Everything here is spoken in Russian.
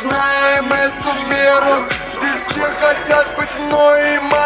знаем эту меру. Здесь все хотят быть мной и моей.